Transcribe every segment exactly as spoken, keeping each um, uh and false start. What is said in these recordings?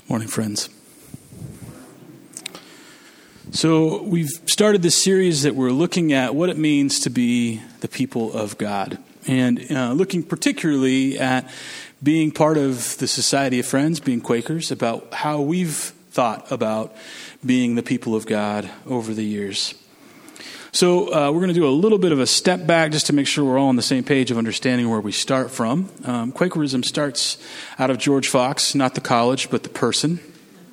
Morning, friends. So we've started this series that we're looking at what it means to be the people of God, and uh, looking particularly at being part of the Society of Friends, being Quakers, about how we've thought about being the people of God over the years. So uh, we're going to do a little bit of a step back just to make sure we're all on the same page of understanding where we start from. Um, Quakerism starts out of George Fox, not the college, but the person.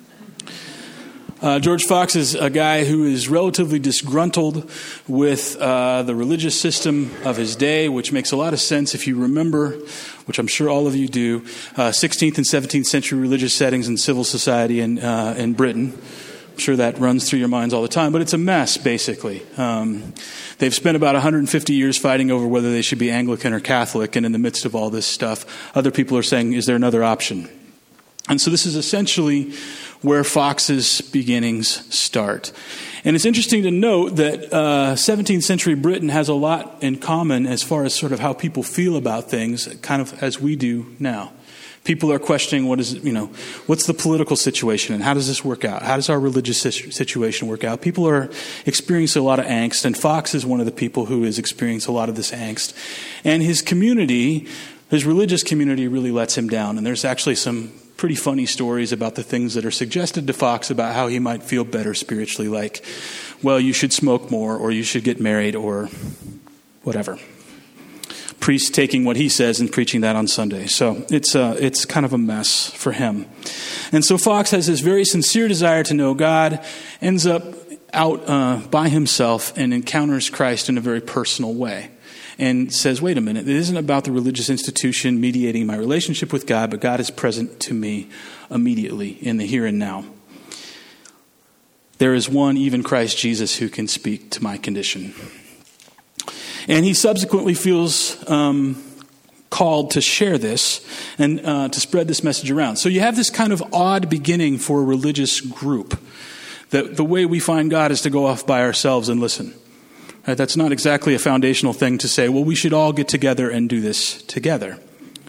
Uh, George Fox is a guy who is relatively disgruntled with uh, the religious system of his day, which makes a lot of sense if you remember, which I'm sure all of you do, uh, sixteenth and seventeenth century religious settings in civil society in, uh, in Britain. I'm sure that runs through your minds all the time, but it's a mess, basically. Um, they've spent about one hundred fifty years fighting over whether they should be Anglican or Catholic, and in the midst of all this stuff, other people are saying, is there another option? And so this is essentially where Fox's beginnings start. And it's interesting to note that uh, seventeenth century Britain has a lot in common as far as sort of how people feel about things, kind of as we do now. People are questioning what is, you know, what's the political situation and how does this work out? How does our religious situation work out? People are experiencing a lot of angst, and Fox is one of the people who is experiencing a lot of this angst. And his community, his religious community, really lets him down. And there's actually some pretty funny stories about the things that are suggested to Fox about how he might feel better spiritually, like, well, you should smoke more, or you should get married, or whatever. Priest taking what he says and preaching that on Sunday. So it's uh, it's kind of a mess for him. And so Fox has this very sincere desire to know God, ends up out uh, by himself and encounters Christ in a very personal way. And says, wait a minute, it isn't about the religious institution mediating my relationship with God, but God is present to me immediately in the here and now. There is one, even Christ Jesus, who can speak to my condition. And he subsequently feels um, called to share this and uh, to spread this message around. So you have this kind of odd beginning for a religious group. That the way we find God is to go off by ourselves and listen. Right? That's not exactly a foundational thing to say, well, we should all get together and do this together.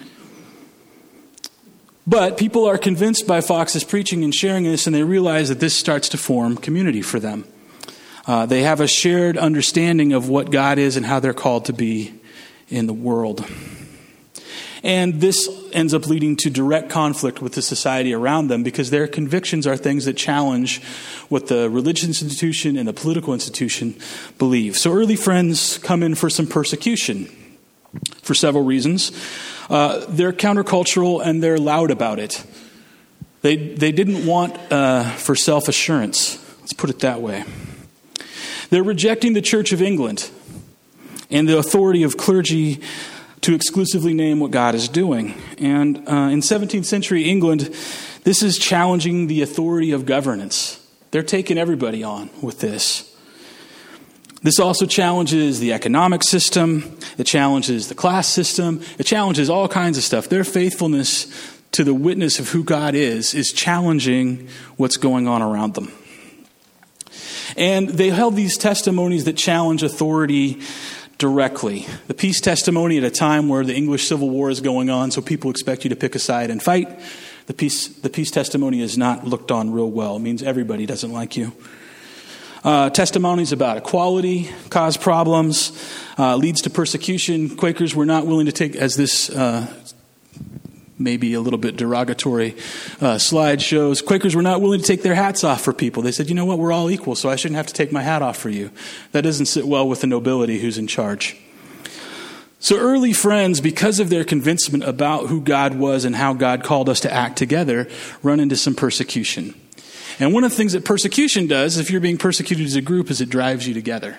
But people are convinced by Fox's preaching and sharing this, and they realize that this starts to form community for them. Uh, they have a shared understanding of what God is and how they're called to be in the world. And this ends up leading to direct conflict with the society around them because their convictions are things that challenge what the religious institution and the political institution believe. So early friends come in for some persecution for several reasons. Uh, they're countercultural and they're loud about it. They they didn't want uh, for self-assurance. Let's put it that way. They're rejecting the Church of England and the authority of clergy to exclusively name what God is doing. And uh, in seventeenth century England, this is challenging the authority of governance. They're taking everybody on with this. This also challenges the economic system. It challenges the class system. It challenges all kinds of stuff. Their faithfulness to the witness of who God is is challenging what's going on around them. And they held these testimonies that challenge authority directly. The peace testimony at a time where the English Civil War is going on, so people expect you to pick a side and fight. The peace, the peace testimony is not looked on real well. It means everybody doesn't like you. Uh, testimonies about equality cause problems, uh, leads to persecution. Quakers were not willing to take, as this uh, maybe a little bit derogatory uh, slide shows, Quakers were not willing to take their hats off for people. They said, you know what, we're all equal, so I shouldn't have to take my hat off for you. That doesn't sit well with the nobility who's in charge. So early friends, because of their convincement about who God was and how God called us to act together, run into some persecution. And one of the things that persecution does, if you're being persecuted as a group, is it drives you together.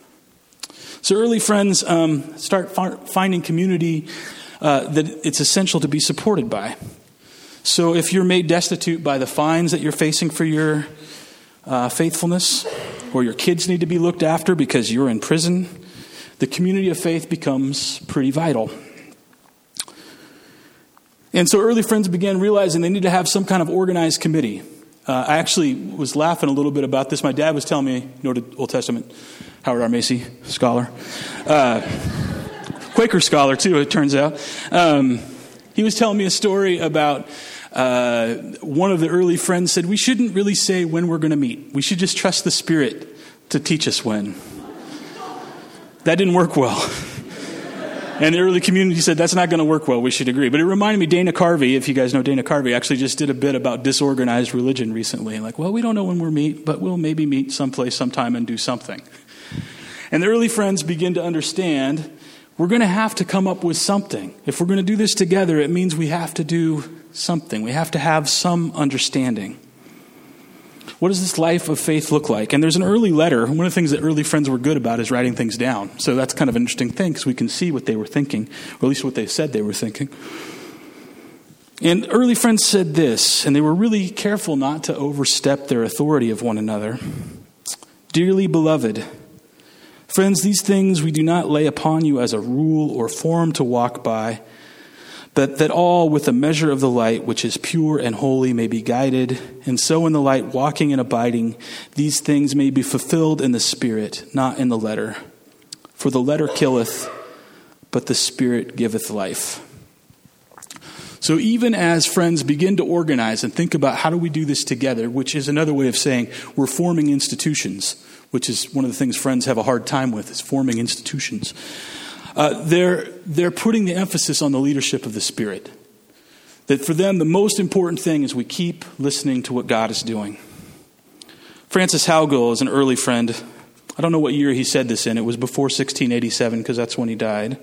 So early friends um, start fi- finding community Uh, that it's essential to be supported by. So if you're made destitute by the fines that you're facing for your uh, faithfulness, or your kids need to be looked after because you're in prison, the community of faith becomes pretty vital. And so early friends began realizing they need to have some kind of organized committee. Uh, I actually was laughing a little bit about this. My dad was telling me, noted Old Testament, Howard R. Macy, scholar. Uh Quaker scholar, too, it turns out. Um, he was telling me a story about uh, one of the early friends said, we shouldn't really say when we're going to meet. We should just trust the Spirit to teach us when. That didn't work well. And the early community said, that's not going to work well. We should agree. But it reminded me, Dana Carvey, if you guys know Dana Carvey, actually just did a bit about disorganized religion recently. Like, well, we don't know when we'll meet, but we'll maybe meet someplace sometime and do something. And the early friends begin to understand we're going to have to come up with something. If we're going to do this together, it means we have to do something. We have to have some understanding. What does this life of faith look like? And there's an early letter. One of the things that early friends were good about is writing things down. So that's kind of an interesting thing because we can see what they were thinking, or at least what they said they were thinking. And early friends said this, and they were really careful not to overstep their authority of one another. Dearly beloved, friends, these things we do not lay upon you as a rule or form to walk by, but that all with a measure of the light, which is pure and holy, may be guided, and so in the light, walking and abiding, these things may be fulfilled in the Spirit, not in the letter. For the letter killeth, but the Spirit giveth life. So even as friends begin to organize and think about how do we do this together, which is another way of saying we're forming institutions, which is one of the things friends have a hard time with, is forming institutions. Uh, they're they're putting the emphasis on the leadership of the Spirit. That for them, the most important thing is we keep listening to what God is doing. Francis Haugill is an early friend. I don't know what year he said this in. It was before sixteen eighty-seven because that's when he died.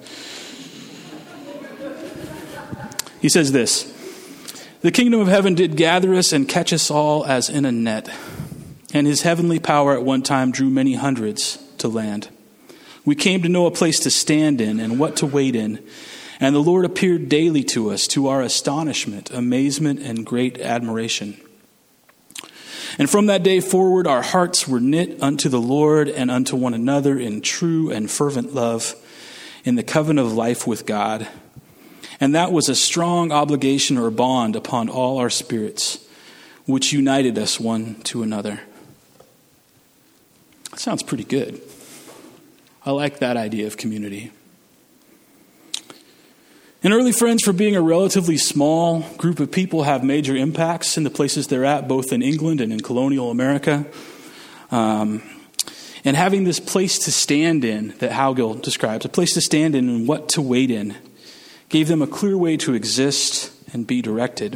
He says this, the kingdom of heaven did gather us and catch us all as in a net. And his heavenly power at one time drew many hundreds to land. We came to know a place to stand in and what to wait in. And the Lord appeared daily to us, to our astonishment, amazement, and great admiration. And from that day forward, our hearts were knit unto the Lord and unto one another in true and fervent love, in the covenant of life with God. And that was a strong obligation or bond upon all our spirits, which united us one to another. That sounds pretty good. I like that idea of community. And early friends, for being a relatively small group of people, have major impacts in the places they're at, both in England and in colonial America. Um, and having this place to stand in that Haugill describes, a place to stand in and what to wait in, gave them a clear way to exist and be directed.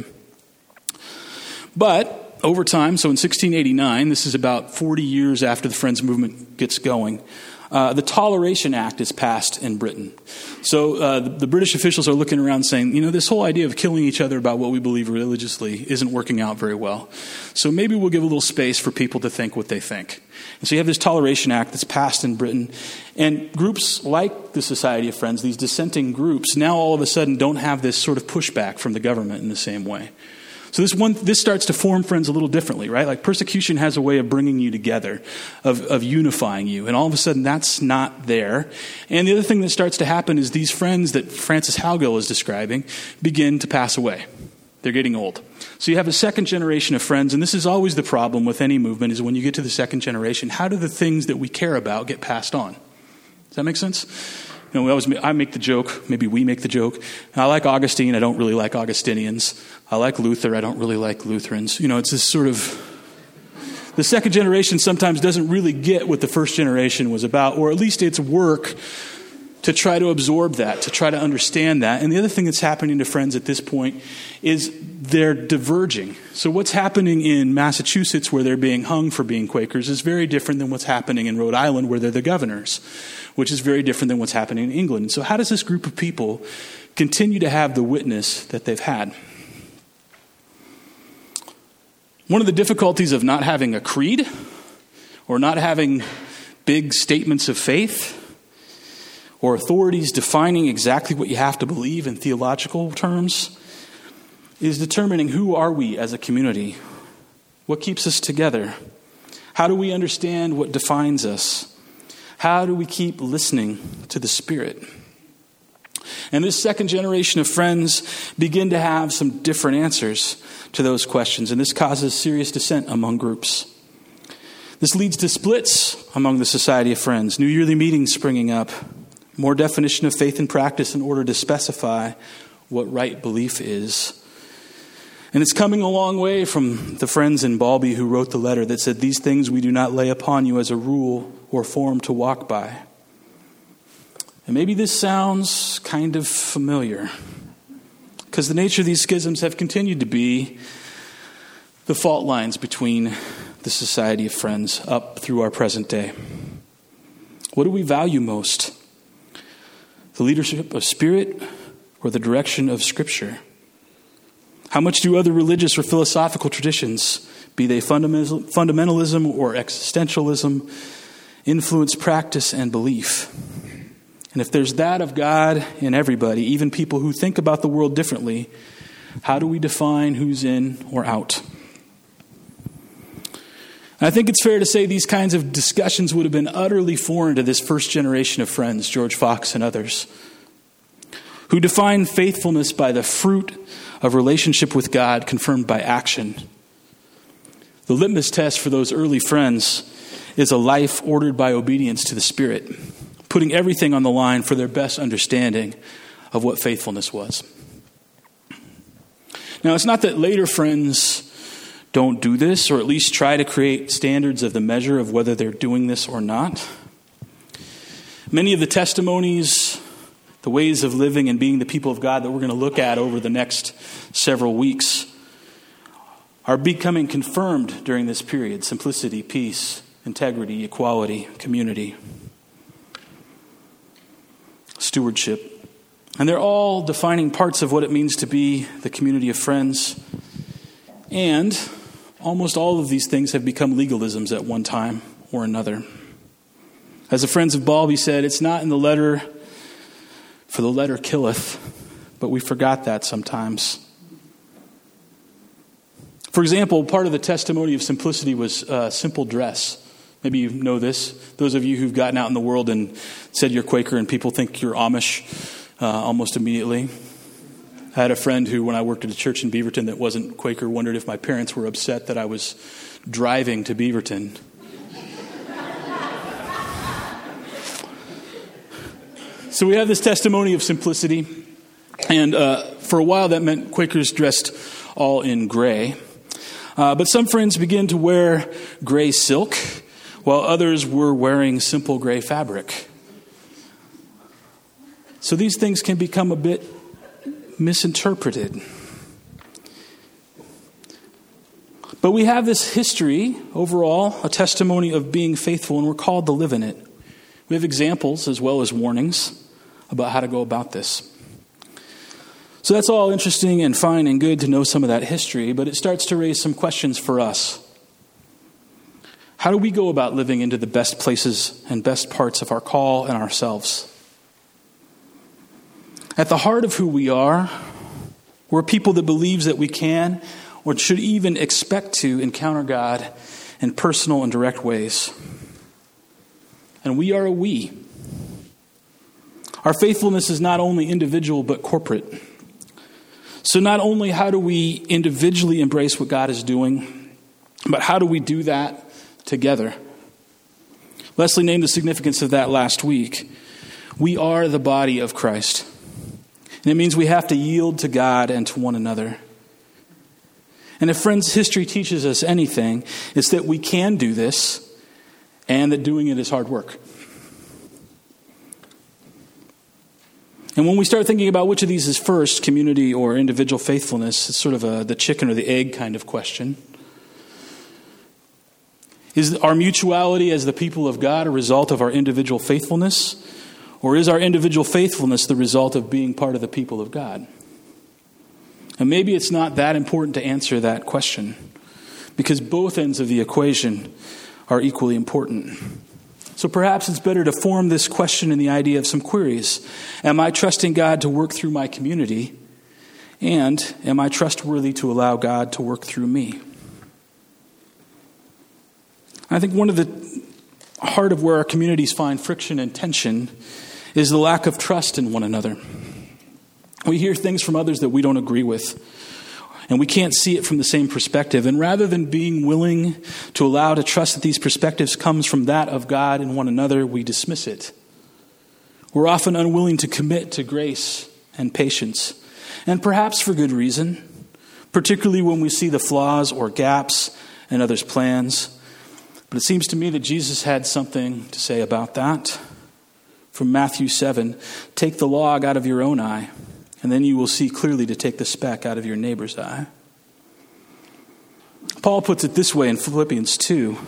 But over time, so in sixteen eighty-nine, this is about forty years after the Friends movement gets going, Uh, the Toleration Act is passed in Britain. So uh, the, the British officials are looking around saying, you know, this whole idea of killing each other about what we believe religiously isn't working out very well. So maybe we'll give a little space for people to think what they think. And so you have this Toleration Act that's passed in Britain. And groups like the Society of Friends, these dissenting groups, now all of a sudden don't have this sort of pushback from the government in the same way. So this one, this starts to form friends a little differently, right? Like persecution has a way of bringing you together, of, of unifying you. And all of a sudden that's not there. And the other thing that starts to happen is these friends that Francis Haugill is describing begin to pass away. They're getting old. So you have a second generation of friends, and this is always the problem with any movement, is when you get to the second generation, how do the things that we care about get passed on? Does that make sense? You know, we always, I make the joke, maybe we make the joke. I like Augustine, I don't really like Augustinians. I like Luther, I don't really like Lutherans. You know, it's this sort of, the second generation sometimes doesn't really get what the first generation was about, or at least it's work to try to absorb that, to try to understand that. And the other thing that's happening to friends at this point is they're diverging. So what's happening in Massachusetts, where they're being hung for being Quakers, is very different than what's happening in Rhode Island, where they're the governors, which is very different than what's happening in England. And so how does this group of people continue to have the witness that they've had? One of the difficulties of not having a creed or not having big statements of faith or authorities defining exactly what you have to believe in theological terms is determining who are we as a community? What keeps us together? How do we understand what defines us? How do we keep listening to the Spirit? And this second generation of friends begin to have some different answers to those questions, and this causes serious dissent among groups. This leads to splits among the Society of Friends, new yearly meetings springing up, more definition of faith and practice in order to specify what right belief is. And it's coming a long way from the friends in Balby who wrote the letter that said, "These things we do not lay upon you as a rule or form to walk by." And maybe this sounds kind of familiar, because the nature of these schisms have continued to be the fault lines between the Society of Friends up through our present day. What do we value most? The leadership of Spirit or the direction of Scripture? How much do other religious or philosophical traditions, be they fundamentalism or existentialism, influence practice and belief? And if there's that of God in everybody, even people who think about the world differently, how do we define who's in or out? I think it's fair to say these kinds of discussions would have been utterly foreign to this first generation of friends, George Fox and others, who define faithfulness by the fruit of relationship with God confirmed by action. The litmus test for those early friends is a life ordered by obedience to the Spirit, putting everything on the line for their best understanding of what faithfulness was. Now, it's not that later friends don't do this, or at least try to create standards of the measure of whether they're doing this or not. Many of the testimonies, the ways of living and being the people of God that we're going to look at over the next several weeks are becoming confirmed during this period. Simplicity, peace, integrity, equality, community, stewardship. And they're all defining parts of what it means to be the community of friends. And almost all of these things have become legalisms at one time or another. As the Friends of Balby said, it's not in the letter, for the letter killeth, but we forgot that sometimes. For example, part of the testimony of simplicity was uh, simple dress. Maybe you know this. Those of you who've gotten out in the world and said you're Quaker and people think you're Amish uh, almost immediately. I had a friend who, when I worked at a church in Beaverton that wasn't Quaker, wondered if my parents were upset that I was driving to Beaverton. So we have this testimony of simplicity. And uh, for a while that meant Quakers dressed all in gray. Uh, but some friends began to wear gray silk, while others were wearing simple gray fabric. So these things can become a bit misinterpreted. But we have this history, overall, a testimony of being faithful, and we're called to live in it. We have examples as well as warnings about how to go about this. So that's all interesting and fine and good to know some of that history, but it starts to raise some questions for us. How do we go about living into the best places and best parts of our call and ourselves? At the heart of who we are, we're people that believes that we can or should even expect to encounter God in personal and direct ways. And we are a we. Our faithfulness is not only individual but corporate. So not only how do we individually embrace what God is doing, but how do we do that together? Leslie named the significance of that last week. We are the body of Christ. And it means we have to yield to God and to one another. And if friends, history teaches us anything, it's that we can do this and that doing it is hard work. And when we start thinking about which of these is first, community or individual faithfulness, it's sort of a, the chicken or the egg kind of question. Is our mutuality as the people of God a result of our individual faithfulness? Or is our individual faithfulness the result of being part of the people of God? And maybe it's not that important to answer that question, because both ends of the equation are equally important. So perhaps it's better to form this question in the idea of some queries. Am I trusting God to work through my community? And am I trustworthy to allow God to work through me? I think one of the heart of where our communities find friction and tension is the lack of trust in one another. We hear things from others that we don't agree with, and we can't see it from the same perspective. And rather than being willing to allow to trust that these perspectives comes from that of God and one another, we dismiss it. We're often unwilling to commit to grace and patience, and perhaps for good reason. particularly when we see the flaws or gaps in others' plans. But it seems to me that Jesus had something to say about that. From Matthew seven, take the log out of your own eye, and then you will see clearly to take the speck out of your neighbor's eye. Paul puts it this way in Philippians two.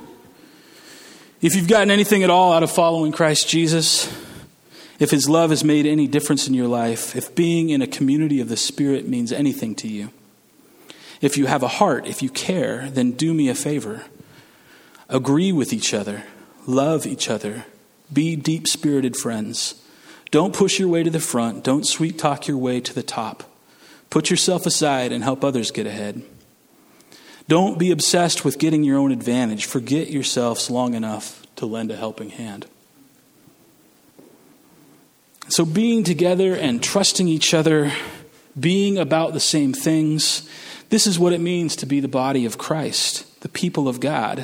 If you've gotten anything at all out of following Christ Jesus, if his love has made any difference in your life, if being in a community of the Spirit means anything to you, if you have a heart, if you care, then do me a favor. Agree with each other, love each other, be deep-spirited friends. Don't push your way to the front, don't sweet-talk your way to the top. Put yourself aside and help others get ahead. Don't be obsessed with getting your own advantage. Forget yourselves long enough to lend a helping hand. So being together and trusting each other, being about the same things, this is what it means to be the body of Christ, the people of God.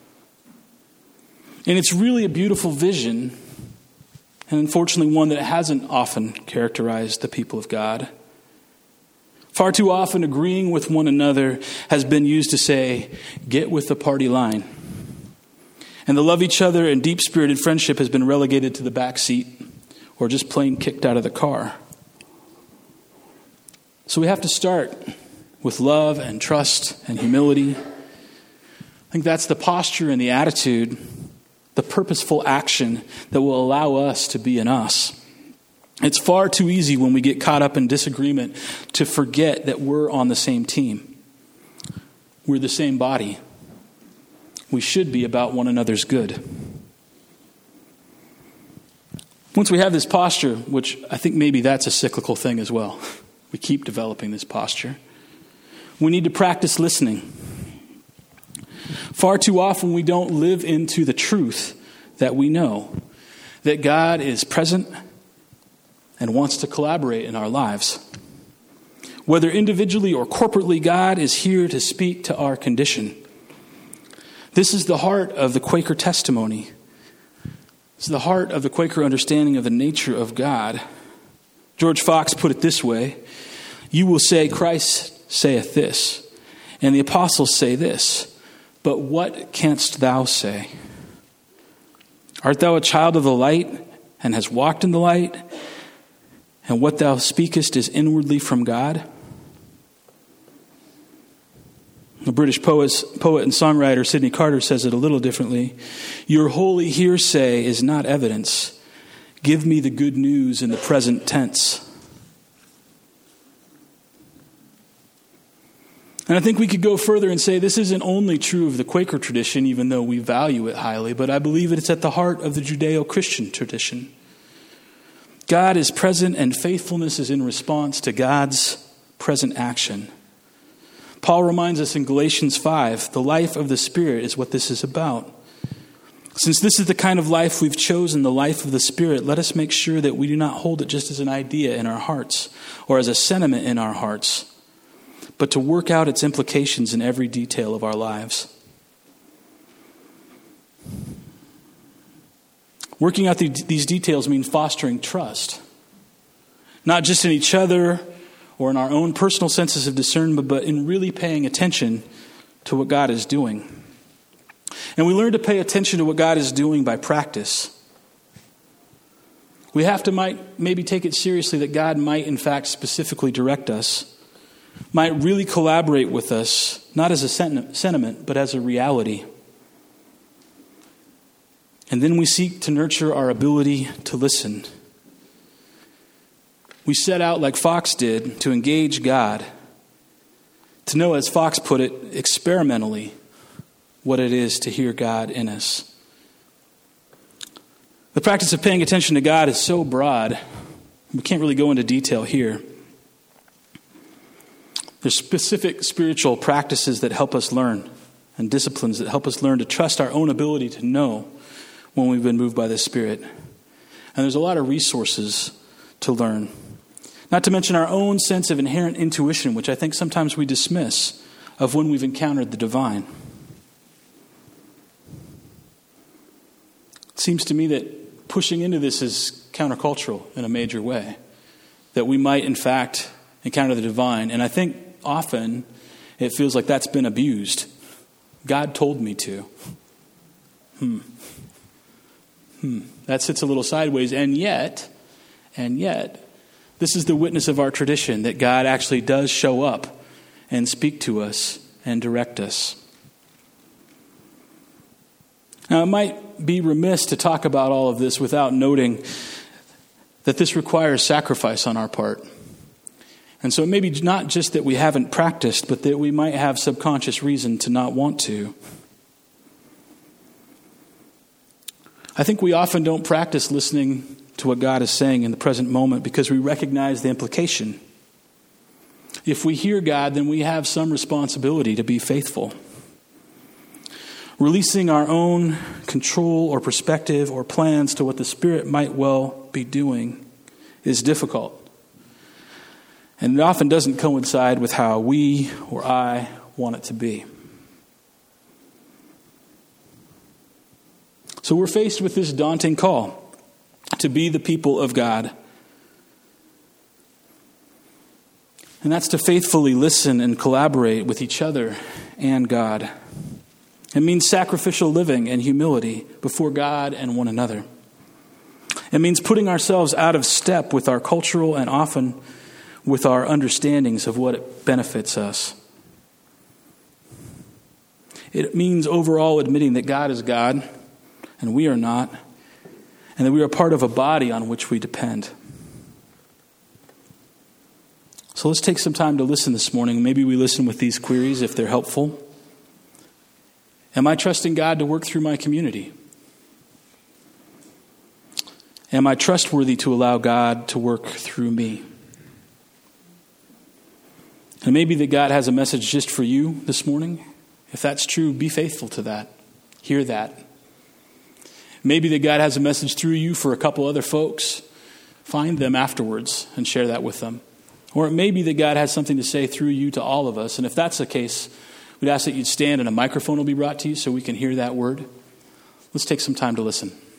And it's really a beautiful vision, and unfortunately one that hasn't often characterized the people of God. Far too often agreeing with one another has been used to say, get with the party line. And the love each other and deep-spirited friendship has been relegated to the back seat or just plain kicked out of the car. So we have to start with love and trust and humility. I think that's the posture and the attitude, the purposeful action that will allow us to be in us. It's far too easy when we get caught up in disagreement to forget that we're on the same team. We're the same body. We should be about one another's good. Once we have this posture, which I think maybe that's a cyclical thing as well. We keep developing this posture. We need to practice listening. Far too often we don't live into the truth that we know, that God is present and wants to collaborate in our lives. Whether individually or corporately, God is here to speak to our condition. This is the heart of the Quaker testimony. It's the heart of the Quaker understanding of the nature of God. George Fox put it this way: you will say, Christ saith this, and the apostles say this, but what canst thou say? Art thou a child of the light, and hast walked in the light, and what thou speakest is inwardly from God? The British poet, poet and songwriter Sidney Carter says it a little differently. Your holy hearsay is not evidence. Give me the good news in the present tense. And I think we could go further and say this isn't only true of the Quaker tradition, even though we value it highly, but I believe it's at the heart of the Judeo-Christian tradition. God is present and faithfulness is in response to God's present action. Paul reminds us in Galatians five, the life of the Spirit is what this is about. Since this is the kind of life we've chosen, the life of the Spirit, let us make sure that we do not hold it just as an idea in our hearts or as a sentiment in our hearts, but to work out its implications in every detail of our lives. Working out the, these details means fostering trust, not just in each other or in our own personal senses of discernment, but in really paying attention to what God is doing. And we learn to pay attention to what God is doing by practice. We have to might maybe take it seriously that God might in fact specifically direct us, might really collaborate with us, not as a sentiment, but as a reality. And then we seek to nurture our ability to listen. We set out, like Fox did, to engage God, to know, as Fox put it, experimentally, what it is to hear God in us. The practice of paying attention to God is so broad, we can't really go into detail here. There's specific spiritual practices that help us learn, and disciplines that help us learn to trust our own ability to know when we've been moved by the Spirit. And there's a lot of resources to learn. Not to mention our own sense of inherent intuition, which I think sometimes we dismiss, of when we've encountered the divine. It seems to me that pushing into this is countercultural in a major way. That we might, in fact, encounter the divine. And I think often it feels like that's been abused. God told me to. Hmm. Hmm. That sits a little sideways. And yet, and yet, this is the witness of our tradition, that God actually does show up and speak to us and direct us. Now, it might be remiss to talk about all of this without noting that this requires sacrifice on our part. And so it may be not just that we haven't practiced, but that we might have subconscious reason to not want to. I think we often don't practice listening to what God is saying in the present moment because we recognize the implication. If we hear God, then we have some responsibility to be faithful. Releasing our own control or perspective or plans to what the Spirit might well be doing is difficult. And it often doesn't coincide with how we or I want it to be. So we're faced with this daunting call to be the people of God. And that's to faithfully listen and collaborate with each other and God. It means sacrificial living and humility before God and one another. It means putting ourselves out of step with our cultural and often with our understandings of what benefits us. It means overall admitting that God is God and we are not, and that we are part of a body on which we depend. So let's take some time to listen this morning. Maybe we listen with these queries if they're helpful. Am I trusting God to work through my community? Am I trustworthy to allow God to work through me? And maybe that God has a message just for you this morning. If that's true, be faithful to that. Hear that. Maybe that God has a message through you for a couple other folks. Find them afterwards and share that with them. Or it may be that God has something to say through you to all of us. And if that's the case, we'd ask that you'd stand and a microphone will be brought to you so we can hear that word. Let's take some time to listen.